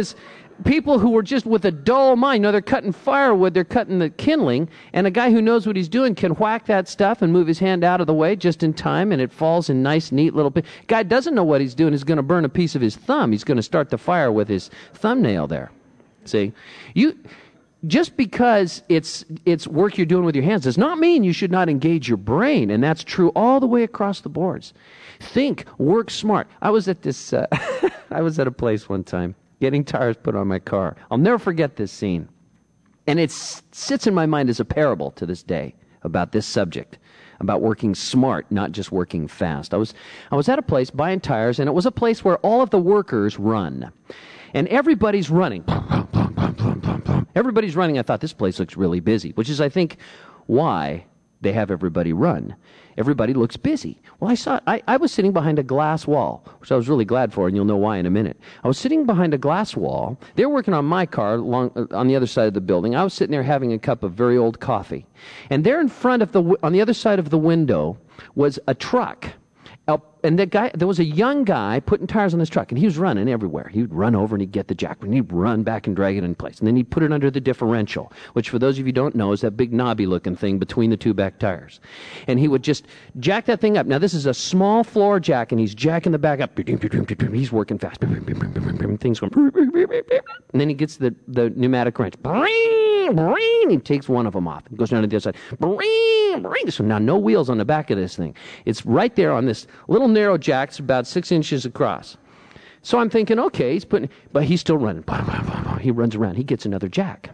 People who were just with a dull mind, you know, they're cutting firewood, they're cutting the kindling, and a guy who knows what he's doing can whack that stuff and move his hand out of the way just in time, and it falls in nice, neat little... Pi- guy doesn't know what he's doing. He's going to burn a piece of his thumb. He's going to start the fire with his thumbnail there. See? You... Just because it's it's work you're doing with your hands does not mean you should not engage your brain, and that's true all the way across the boards. Think, work smart. I was at this, uh, I was at a place one time, getting tires put on my car. I'll never forget this scene. And it s- sits in my mind as a parable to this day about this subject, about working smart, not just working fast. I was I was at a place buying tires, and it was a place where all of the workers run. And everybody's running. Everybody's running. I thought, this place looks really busy, which is, I think, why they have everybody run. Everybody looks busy. Well, I saw, I, I was sitting behind a glass wall, which I was really glad for, and you'll know why in a minute. I was sitting behind a glass wall. They were working on my car along, uh, on the other side of the building. I was sitting there having a cup of very old coffee. And there in front of the, on the other side of the window was a truck. And that guy, there was a young guy putting tires on this truck, and he was running everywhere. He'd run over and he'd get the jack, and he'd run back and drag it in place. And then he'd put it under the differential, which for those of you who don't know is that big knobby-looking thing between the two back tires. And he would just jack that thing up. Now, this is a small floor jack, and he's jacking the back up. He's working fast. Things going. And then he gets the, the pneumatic wrench. He takes one of them off. He goes down to the other side. So now no wheels on the back of this thing. It's right there on this little narrow jack. It's about six inches across. So I'm thinking, okay, he's putting, but he's still running. He runs around. He gets another jack.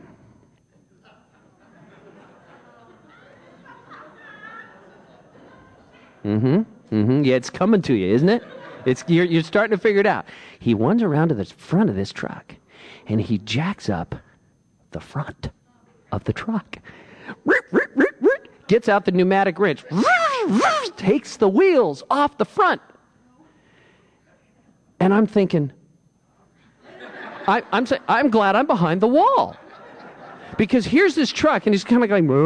Mm-hmm. Mm-hmm. Yeah, it's coming to you, isn't it? It's you're, you're starting to figure it out. He runs around to the front of this truck, and he jacks up the front of the truck. Gets out the pneumatic wrench. Takes the wheels off the front. And I'm thinking, I, I'm say, I'm glad I'm behind the wall. Because here's this truck, and he's kind of going,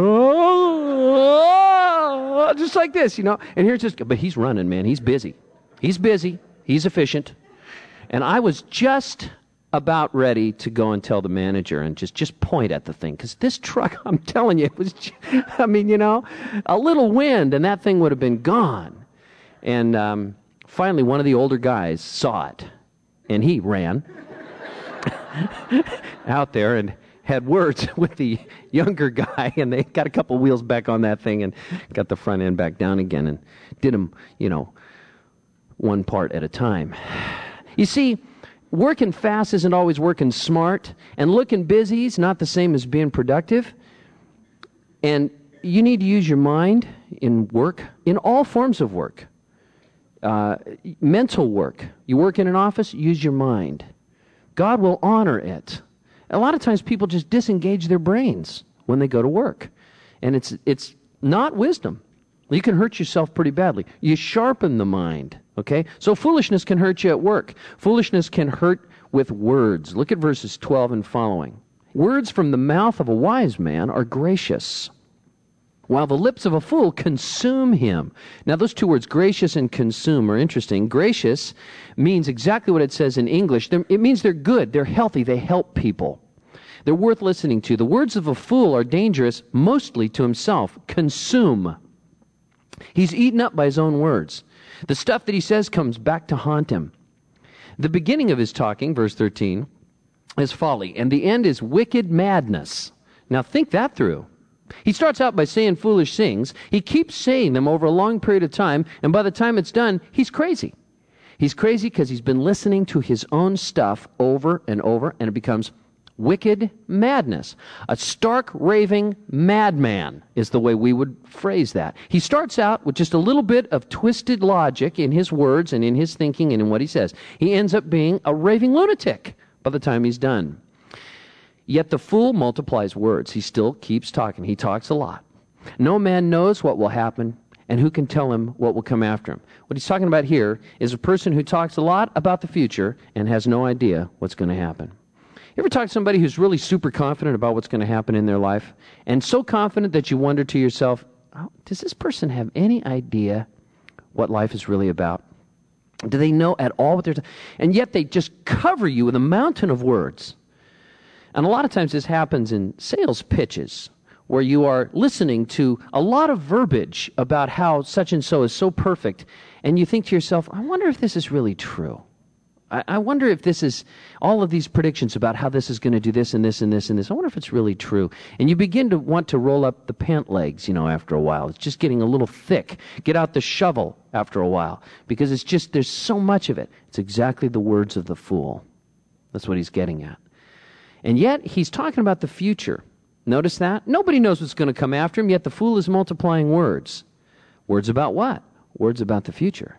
oh, just like this, you know. And here's this, but he's running, man. He's busy. He's busy. He's efficient. And I was just about ready to go and tell the manager and just, just point at the thing. Because this truck, I'm telling you, it was, just, I mean, you know, a little wind, and that thing would have been gone. And um, finally, one of the older guys saw it, and he ran out there and had words with the younger guy, and they got a couple wheels back on that thing and got the front end back down again and did them, you know, one part at a time. You see, working fast isn't always working smart, and looking busy is not the same as being productive. And you need to use your mind in work, in all forms of work. Uh, mental work. You work in an office, use your mind. God will honor it. A lot of times people just disengage their brains when they go to work. And it's it's not wisdom. You can hurt yourself pretty badly. You sharpen the mind, okay? So foolishness can hurt you at work. Foolishness can hurt with words. Look at verses twelve and following. Words from the mouth of a wise man are gracious, while the lips of a fool consume him. Now, those two words, gracious and consume, are interesting. Gracious means exactly what it says in English. They're, it means they're good, they're healthy, they help people. They're worth listening to. The words of a fool are dangerous, mostly to himself. Consume. He's eaten up by his own words. The stuff that he says comes back to haunt him. The beginning of his talking, verse thirteen, is folly, and the end is wicked madness. Now think that through. He starts out by saying foolish things. He keeps saying them over a long period of time, and by the time it's done, he's crazy. He's crazy because he's been listening to his own stuff over and over, and it becomes wicked madness. A stark, raving madman is the way we would phrase that. He starts out with just a little bit of twisted logic in his words and in his thinking and in what he says. He ends up being a raving lunatic by the time he's done. Yet the fool multiplies words. He still keeps talking. He talks a lot. No man knows what will happen, and who can tell him what will come after him? What he's talking about here is a person who talks a lot about the future and has no idea what's going to happen. You ever talk to somebody who's really super confident about what's going to happen in their life, and so confident that you wonder to yourself, oh, does this person have any idea what life is really about? Do they know at all what they're... T- and yet they just cover you with a mountain of words. And a lot of times this happens in sales pitches, where you are listening to a lot of verbiage about how such and so is so perfect, and you think to yourself, I wonder if this is really true. I, I wonder if this is, all of these predictions about how this is going to do this and this and this and this, I wonder if it's really true. And you begin to want to roll up the pant legs, you know, after a while. It's just getting a little thick. Get out the shovel after a while, because it's just, there's so much of it. It's exactly the words of the fool. That's what he's getting at. And yet, he's talking about the future. Notice that? Nobody knows what's going to come after him, yet the fool is multiplying words. Words about what? Words about the future.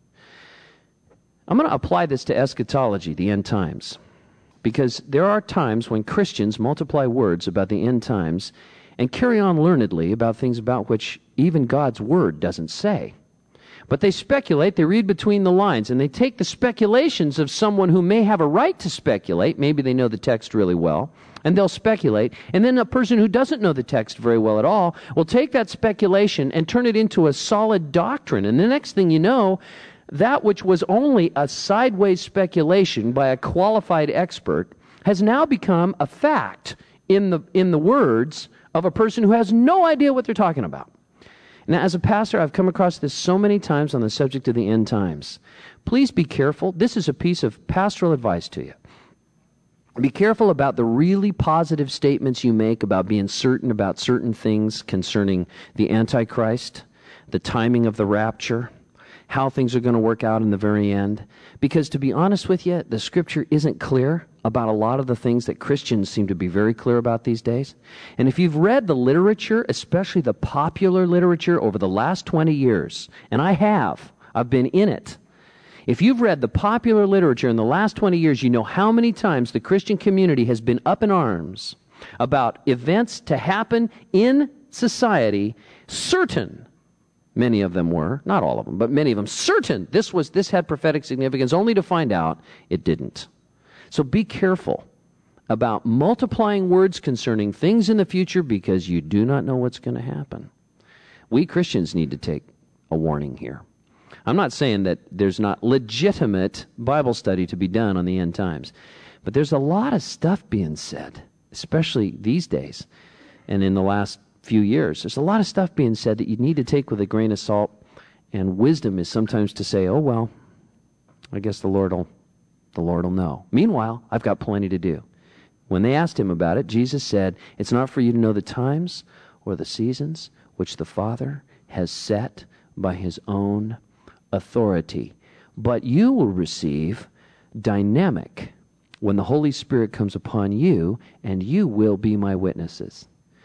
I'm going to apply this to eschatology, the end times, because there are times when Christians multiply words about the end times and carry on learnedly about things about which even God's Word doesn't say. But they speculate, they read between the lines, and they take the speculations of someone who may have a right to speculate, maybe they know the text really well, and they'll speculate, and then a person who doesn't know the text very well at all will take that speculation and turn it into a solid doctrine, and the next thing you know, that which was only a sideways speculation by a qualified expert has now become a fact in the in the words of a person who has no idea what they're talking about. Now, as a pastor, I've come across this so many times on the subject of the end times. Please be careful. This is a piece of pastoral advice to you. Be careful about the really positive statements you make about being certain about certain things concerning the Antichrist, the timing of the rapture, how things are going to work out in the very end. Because to be honest with you, the Scripture isn't clear about a lot of the things that Christians seem to be very clear about these days. And if you've read the literature, especially the popular literature over the last twenty years, and I have, I've been in it. If you've read the popular literature in the last twenty years, you know how many times the Christian community has been up in arms about events to happen in society, certain, many of them were, not all of them, but many of them, certain this was this had prophetic significance, only to find out it didn't. So be careful about multiplying words concerning things in the future, because you do not know what's going to happen. We Christians need to take a warning here. I'm not saying that there's not legitimate Bible study to be done on the end times, but there's a lot of stuff being said, especially these days and in the last few years. There's a lot of stuff being said that you need to take with a grain of salt, and wisdom is sometimes to say, oh, well, I guess the Lord will, the Lord will know. Meanwhile, I've got plenty to do. When they asked him about it, Jesus said, it's not for you to know the times or the seasons which the Father has set by his own authority, but you will receive dynamic when the Holy Spirit comes upon you, and you will be my witnesses.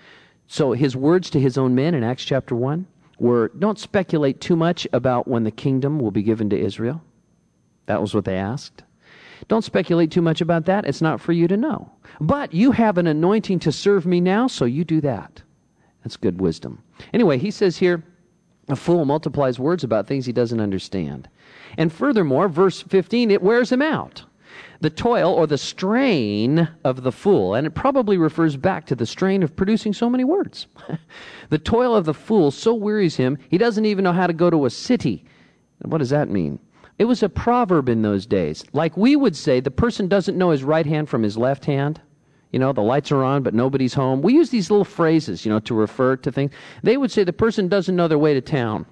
So his words to his own men in Acts chapter one were, don't speculate too much about when the kingdom will be given to Israel. That was what they asked. Don't speculate too much about that. It's not for you to know. But you have an anointing to serve me now, so you do that. That's good wisdom. Anyway, he says here, a fool multiplies words about things he doesn't understand. And furthermore, verse fifteen, it wears him out. The toil or the strain of the fool, and it probably refers back to the strain of producing so many words. The toil of the fool so wearies him, he doesn't even know how to go to a city. What does that mean? It was a proverb in those days. Like we would say, the person doesn't know his right hand from his left hand. You know, the lights are on, but nobody's home. We use these little phrases, you know, to refer to things. They would say the person doesn't know their way to town.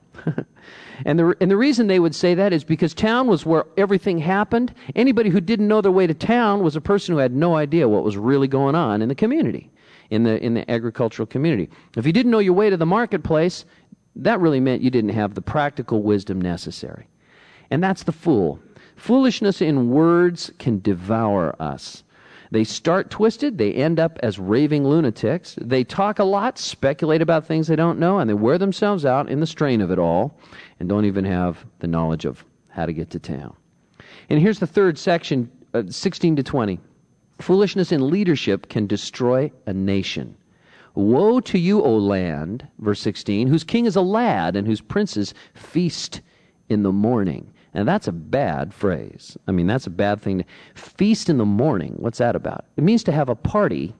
And the and the reason they would say that is because town was where everything happened. Anybody who didn't know their way to town was a person who had no idea what was really going on in the community, in the in the agricultural community. If you didn't know your way to the marketplace, that really meant you didn't have the practical wisdom necessary. And that's the fool. Foolishness in words can devour us. They start twisted, they end up as raving lunatics. They talk a lot, speculate about things they don't know, and they wear themselves out in the strain of it all, and don't even have the knowledge of how to get to town. And here's the third section, uh, sixteen to twenty. Foolishness in leadership can destroy a nation. Woe to you, O land, verse sixteen, whose king is a lad, and whose princes feast in the morning. And that's a bad phrase. I mean, that's a bad thing. To, feast in the morning, what's that about? It means to have a party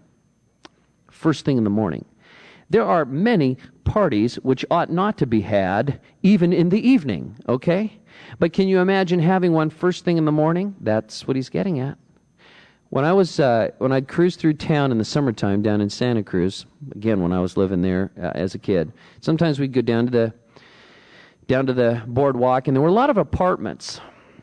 first thing in the morning. There are many parties which ought not to be had even in the evening, okay? But can you imagine having one first thing in the morning? That's what he's getting at. When I was uh, when I'd cruise through town in the summertime down in Santa Cruz, again when I was living there uh, as a kid, sometimes we'd go down to the down to the boardwalk, and there were a lot of apartments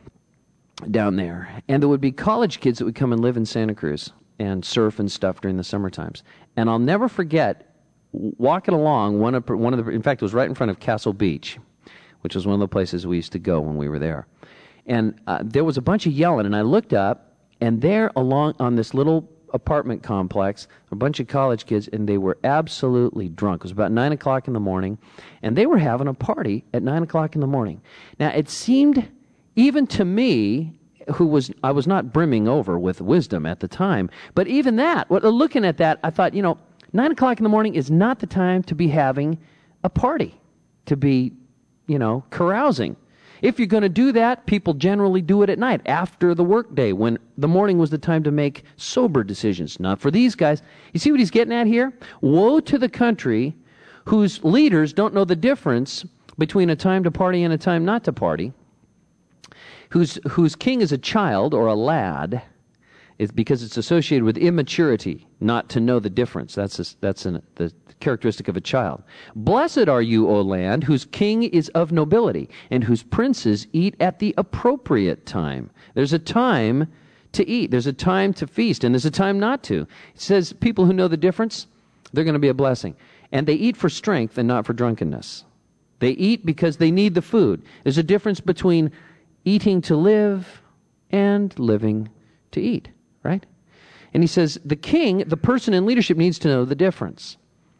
down there, and there would be college kids that would come and live in Santa Cruz and surf and stuff during the summer times. And I'll never forget walking along one of one of the in fact it was right in front of Castle Beach, which was one of the places we used to go when we were there. And uh, there was a bunch of yelling, and I looked up. And there along on this little apartment complex, a bunch of college kids, and they were absolutely drunk. It was about nine o'clock in the morning, and they were having a party at nine o'clock in the morning. Now, it seemed, even to me, who was, I was not brimming over with wisdom at the time, but even that, looking at that, I thought, you know, nine o'clock in the morning is not the time to be having a party, to be, you know, carousing. If you're going to do that, people generally do it at night, after the workday, when the morning was the time to make sober decisions. Not for these guys. You see what he's getting at here? Woe to the country whose leaders don't know the difference between a time to party and a time not to party, whose, whose king is a child or a lad, is because it's associated with immaturity, not to know the difference. That's a, that's an, the characteristic of a child. Blessed are you, O land, whose king is of nobility, and whose princes eat at the appropriate time. There's a time to eat. There's a time to feast, and there's a time not to. It says people who know the difference, they're going to be a blessing. And they eat for strength and not for drunkenness. They eat because they need the food. There's a difference between eating to live and living to eat, right? And he says the king, the person in leadership, needs to know the difference.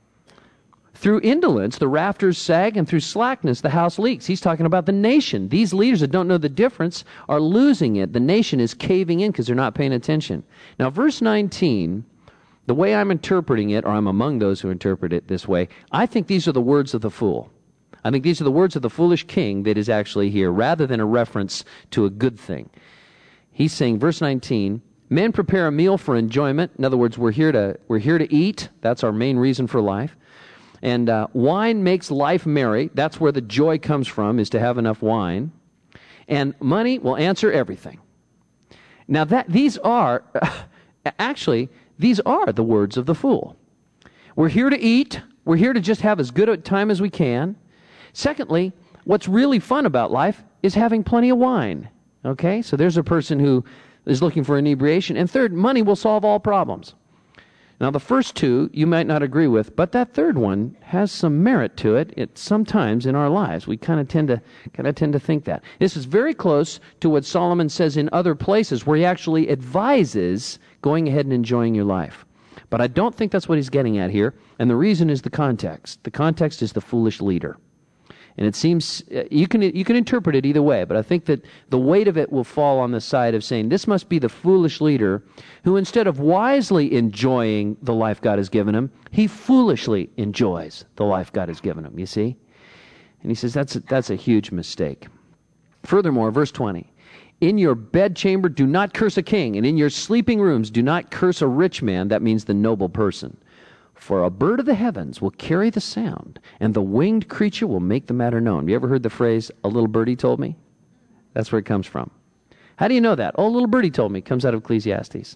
Through indolence, the rafters sag, and through slackness, the house leaks. He's talking about the nation. These leaders that don't know the difference are losing it. The nation is caving in because they're not paying attention. Now, verse nineteen, the way I'm interpreting it, or I'm among those who interpret it this way, I think these are the words of the fool. I think these are the words of the foolish king that is actually here, rather than a reference to a good thing. He's saying, verse nineteen, men prepare a meal for enjoyment. In other words, we're here to, we're here to eat. That's our main reason for life. And uh, wine makes life merry. That's where the joy comes from, is to have enough wine. And money will answer everything. Now, that these are, actually, these are the words of the fool. We're here to eat. We're here to just have as good a time as we can. Secondly, what's really fun about life is having plenty of wine. Okay? So there's a person who is looking for inebriation. And third, money will solve all problems. Now, the first two you might not agree with, but that third one has some merit to it. It sometimes in our lives we kind of tend to kind of tend to think that. This is very close to what Solomon says in other places, where he actually advises going ahead and enjoying your life. But I don't think that's what he's getting at here, and the reason is the context. The context is the foolish leader. And it seems, you can you can interpret it either way, but I think that the weight of it will fall on the side of saying this must be the foolish leader who, instead of wisely enjoying the life God has given him, he foolishly enjoys the life God has given him, you see? And he says that's a, that's a huge mistake. Furthermore, verse twenty, in your bedchamber do not curse a king, and in your sleeping rooms do not curse a rich man, that means the noble person. For a bird of the heavens will carry the sound, and the winged creature will make the matter known. You ever heard the phrase, a little birdie told me? That's where it comes from. How do you know that? Oh, a little birdie told me. It comes out of Ecclesiastes.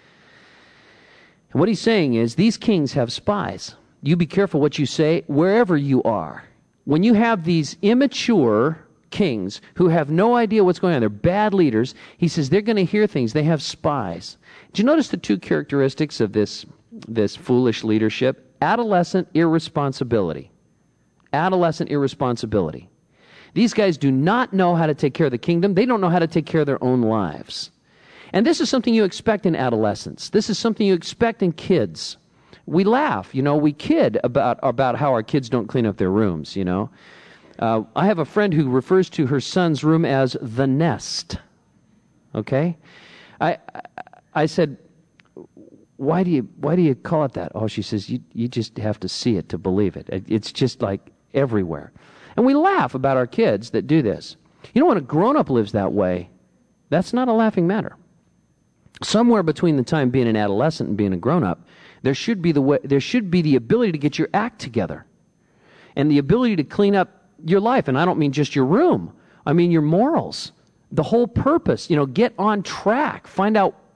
And what he's saying is, these kings have spies. You be careful what you say wherever you are. When you have these immature kings who have no idea what's going on, they're bad leaders, he says they're going to hear things. They have spies. Do you notice the two characteristics of this this foolish leadership? Adolescent irresponsibility. Adolescent irresponsibility. These guys do not know how to take care of the kingdom. They don't know how to take care of their own lives. And this is something you expect in adolescence. This is something you expect in kids. We laugh, you know, we kid about, about how our kids don't clean up their rooms, you know. Uh, I have a friend who refers to her son's room as the nest. Okay? I, I, I said, Why do you why do you call it that? Oh, she says, you you just have to see it to believe it. It's just like everywhere. And we laugh about our kids that do this. You know, when a grown-up lives that way, that's not a laughing matter. Somewhere between the time being an adolescent and being a grown-up, there should be the way, there should be the ability to get your act together. And the ability to clean up your life. And I don't mean just your room. I mean your morals. The whole purpose, you know, get on track. Find out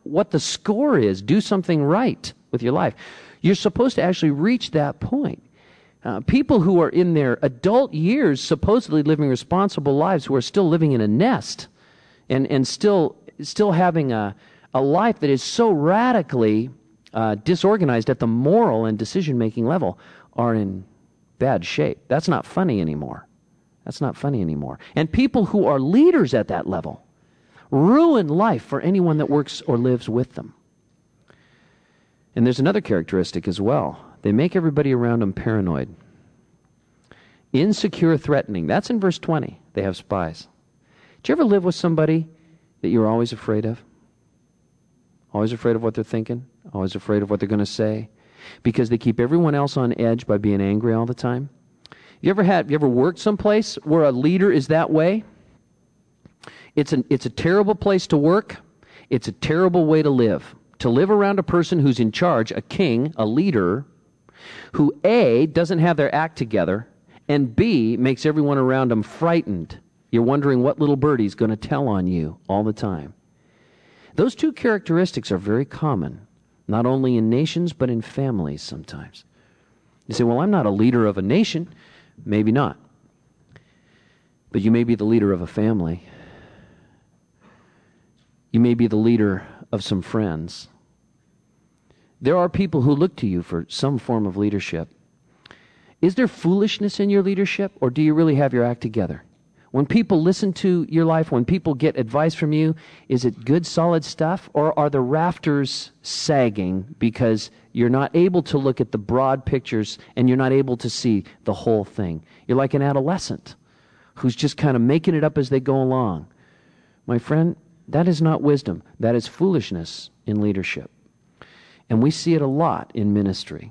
what the score is. Do something right with your life. You're supposed to actually reach that point. Uh, people who are in their adult years, supposedly living responsible lives, who are still living in a nest and, and still still having a, a life that is so radically uh, disorganized at the moral and decision-making level, are in bad shape. That's not funny anymore. That's not funny anymore. And people who are leaders at that level ruin life for anyone that works or lives with them. And there's another characteristic as well. They make everybody around them paranoid. Insecure, threatening. That's in verse twenty. They have spies. Did you ever live with somebody that you're always afraid of? Always afraid of what they're thinking? Always afraid of what they're going to say? Because they keep everyone else on edge by being angry all the time? You ever had, you ever worked someplace where a leader is that way? It's an, it's a terrible place to work. It's a terrible way to live. To live around a person who's in charge, a king, a leader, who A, doesn't have their act together, and B, makes everyone around them frightened. You're wondering what little birdie's going to tell on you all the time. Those two characteristics are very common, not only in nations, but in families sometimes. You say, well, I'm not a leader of a nation. Maybe not. But you may be the leader of a family. You may be the leader of some friends. There are people who look to you for some form of leadership. Is there foolishness in your leadership, or do you really have your act together? When people listen to your life, when people get advice from you, is it good, solid stuff, or are the rafters sagging because you're not able to look at the broad pictures and you're not able to see the whole thing? You're like an adolescent who's just kind of making it up as they go along. My friend, that is not wisdom. That is foolishness in leadership. And we see it a lot in ministry.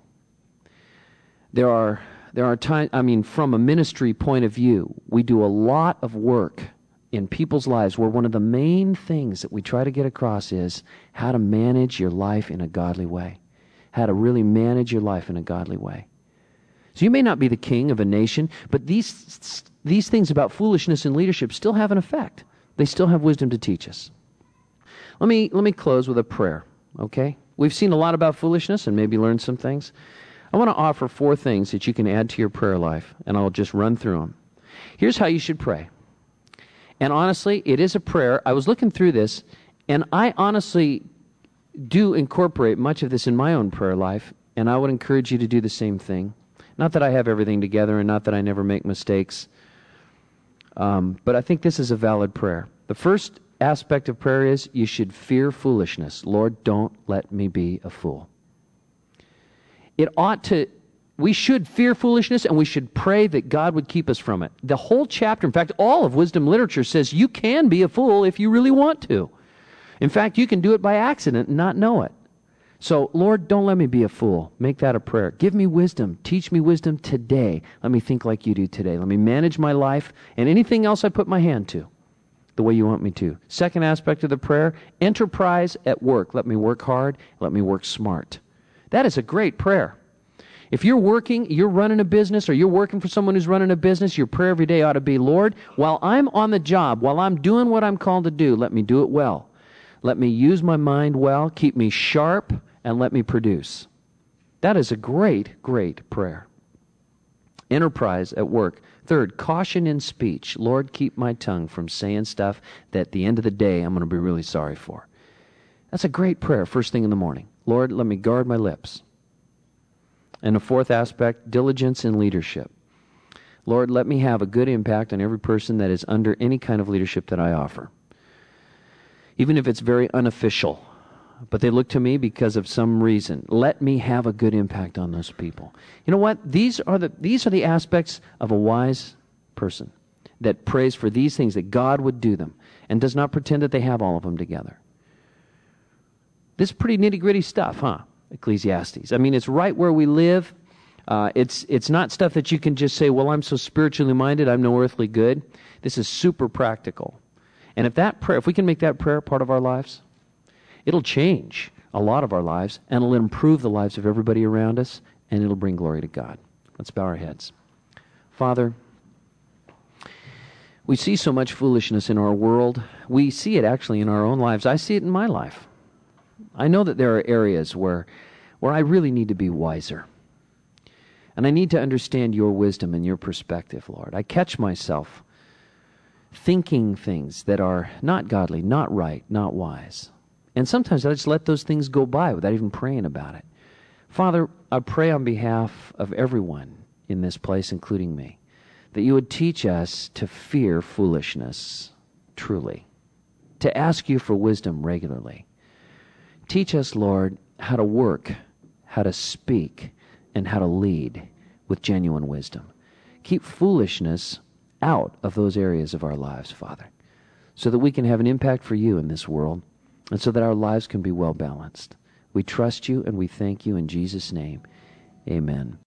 There are there are times, I mean, from a ministry point of view, we do a lot of work in people's lives where one of the main things that we try to get across is how to manage your life in a godly way. How to really manage your life in a godly way. So you may not be the king of a nation, but these these things about foolishness in leadership still have an effect. They still have wisdom to teach us. Let me let me close with a prayer, okay? We've seen a lot about foolishness and maybe learned some things. I want to offer four things that you can add to your prayer life, and I'll just run through them. Here's how you should pray. And honestly, it is a prayer. I was looking through this, and I honestly do incorporate much of this in my own prayer life, and I would encourage you to do the same thing. Not that I have everything together, and not that I never make mistakes, um, but I think this is a valid prayer. The first aspect of prayer is you should fear foolishness. Lord, don't let me be a fool. It ought to, we should fear foolishness, and we should pray that God would keep us from it. The whole chapter, in fact, all of wisdom literature says you can be a fool if you really want to. In fact, you can do it by accident and not know it. So, Lord, don't let me be a fool. Make that a prayer. Give me wisdom. Teach me wisdom today. Let me think like you do today. Let me manage my life and anything else I put my hand to the way you want me to. Second aspect of the prayer, enterprise at work. Let me work hard. Let me work smart. That is a great prayer. If you're working, you're running a business, or you're working for someone who's running a business, your prayer every day ought to be, Lord, while I'm on the job, while I'm doing what I'm called to do, let me do it well. Let me use my mind well, keep me sharp, and let me produce. That is a great, great prayer. Enterprise at work. Third, caution in speech. Lord, keep my tongue from saying stuff that at the end of the day I'm going to be really sorry for. That's a great prayer first thing in the morning. Lord, let me guard my lips. And the fourth aspect, diligence in leadership. Lord, let me have a good impact on every person that is under any kind of leadership that I offer. Even if it's very unofficial, but they look to me because of some reason. Let me have a good impact on those people. You know what? These are the these are the aspects of a wise person that prays for these things, that God would do them, and does not pretend that they have all of them together. This is pretty nitty-gritty stuff, huh? Ecclesiastes. I mean, it's right where we live. Uh, it's it's not stuff that you can just say, well, I'm so spiritually minded, I'm no earthly good. This is super practical. And if that prayer, if we can make that prayer part of our lives, it'll change a lot of our lives, and it'll improve the lives of everybody around us, and it'll bring glory to God. Let's bow our heads. Father, we see so much foolishness in our world. We see it actually in our own lives. I see it in my life. I know that there are areas where, where I really need to be wiser. And I need to understand your wisdom and your perspective, Lord. I catch myself thinking things that are not godly, not right, not wise. And sometimes I just let those things go by without even praying about it. Father, I pray on behalf of everyone in this place, including me, that you would teach us to fear foolishness, truly, to ask you for wisdom regularly. Teach us, Lord, how to work, how to speak, and how to lead with genuine wisdom. Keep foolishness out of those areas of our lives, Father, so that we can have an impact for you in this world, and so that our lives can be well balanced. We trust you and we thank you in Jesus' name. Amen.